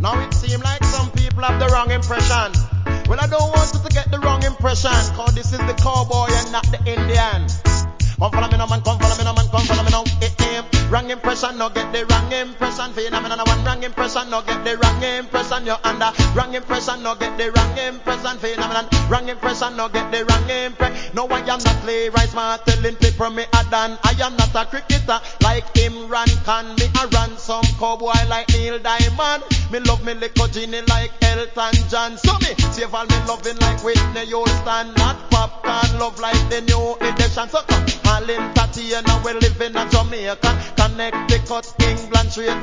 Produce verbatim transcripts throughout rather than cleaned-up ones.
Now it seems like some people have the wrong impression. Well, I don't want you to get the wrong impression, cause this is the cowboy and not the Indian. Come follow me now, man, come follow me now, man, come follow me now. Eh, eh. Wrong impression, no get the wrong impression. Phenomenon, one wrong impression, no get the wrong impression. You're under wrong impression, no get the wrong impression. Phenomenon, wrong impression, no get the wrong impression. No, I am not playwright, smart telling people me a done. I am not a cricketer like Imran Khan. Me a run some cowboy like Neil Diamond. Me love me little Ginny like Elton John. So me save all me loving like Whitney Houston. Not popcorn, love like the new edition. So come, all in Tatiana, we live in a Jamaica, Connecticut, England, straight.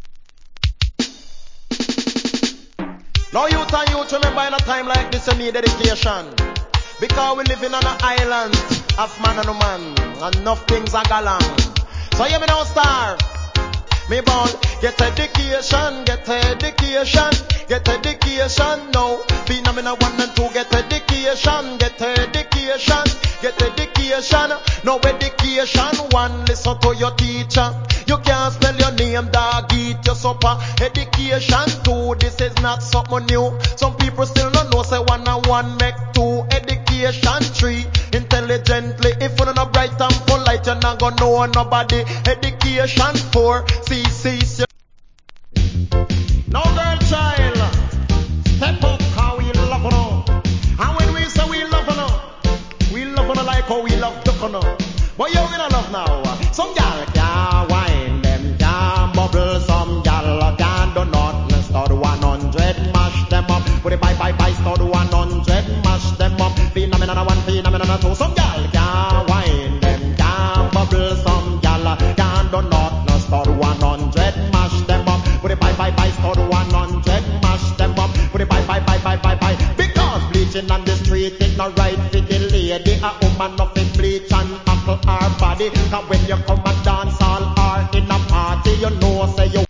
Now youth and youth, remember in a time like this you need education. Because we living on an island of man and woman, and enough things are galang. So hear me now, star. Me born, get education, get education, get education now. Phenomenal one and two, get education, get education, get education. No education, one, listen to your teacher. You can't spell your name, dog, eat your supper. Education, two, this is not something new. Some people still don't know, say one and one make two. Education, three, intelligently. If you're not bright and polite, you're not gonna know nobody. Education, four, see, see, see. No girl child, step up how we love you know. And when we say we love you know, we love you like how we love duck you know. But you gonna love now. Some gal can wine, them can bubble. Some gal can do nothing. Start one hundred, mash them up. Put it bye bye bye. Start one hundred, mash them up. Phenomenon one, phenomenon two. Some gal can wine, them can bubble. Some gal can do nothing. Start one hundred, mash them up. Put it bye bye bye. Start one hundred, mash them up. Put it bye bye bye bye bye bye. Because bleaching on the street is not right for the lady. A woman of it bleach and uncle our body. Cause when you come and dance all or in a party, you know say you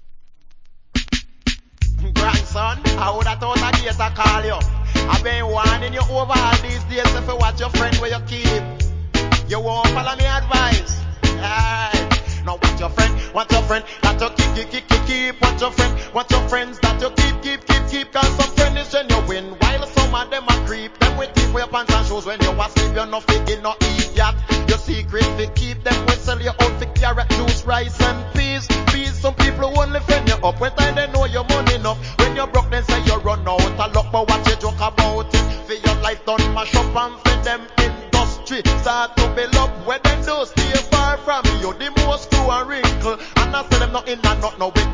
grandson, I would have thought I get a call you. I've been warning you over all these days if you watch your friend where you keep. You won't follow me advice. Alright. Now watch your friend, watch your friend, that you keep, keep, keep, keep. Watch your friend, watch your friends that you keep, keep, keep, keep. Cause some friends is genuine, while some of them are creep. Them with teeth for your pants and shoes when you asleep, you're not figure, not idiot. Your secret to keep them when sell your own for carrot juice, rice and peas. Peas, some people who only friend you up when time they know your money enough. When you're broke, then say you run out of luck, but what you joke about it? For your life done mash up and for them industry start to build up. Where them do stay far from you, the most screw and wrinkle. And I say them not in and not no